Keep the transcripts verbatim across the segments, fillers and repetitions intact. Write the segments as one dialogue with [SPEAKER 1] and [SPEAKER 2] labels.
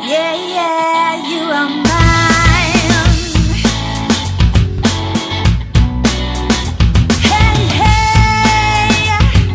[SPEAKER 1] Yeah, yeah, you are mine. Hey, hey.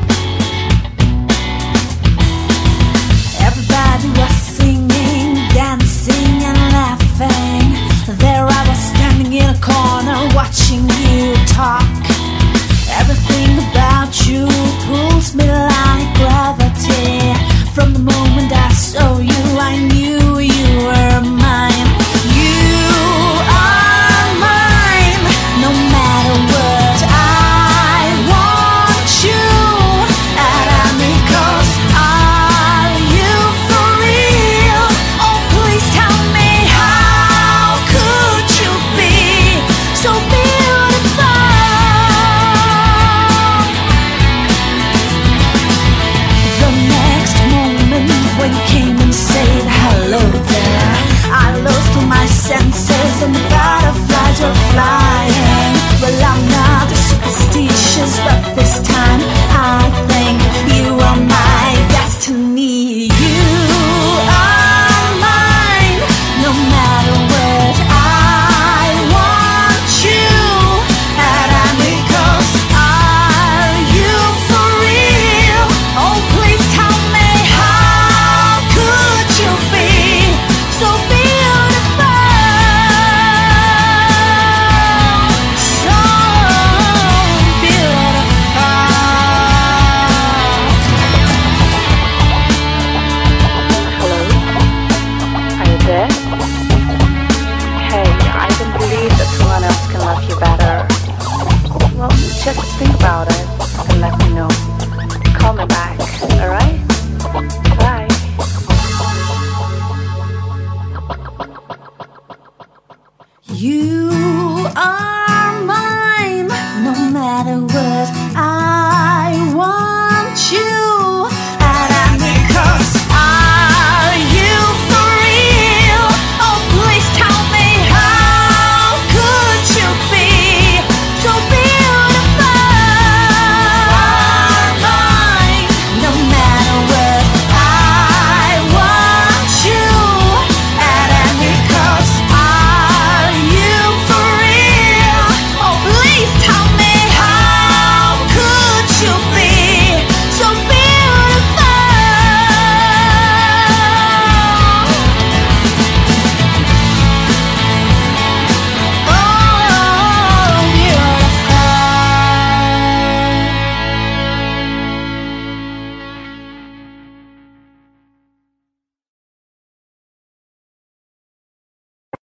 [SPEAKER 1] Everybody was singing, dancing and laughing. There I was standing in a corner watching you talk. Everything about you pulls me like gravity. From the moment I saw you, I knew you were mine. You are mine, no matter what. I want you, and I'm because are you for real? Oh, please tell me, how could you be so beautiful? The next moment when you came and said hello there, I lost all my senses and the butterflies were flying. Well, I'm not superstitious, but this time I think you are my destiny. You are mine, no matter what. I want you, and I'm because are you for real? Oh, please tell me, how could you be so beautiful? So beautiful.
[SPEAKER 2] Hello? Are you there? Hey, I don't believe that someone else can love you better. Well, just think about it and let me know. Call me back, alright? Bye.
[SPEAKER 1] You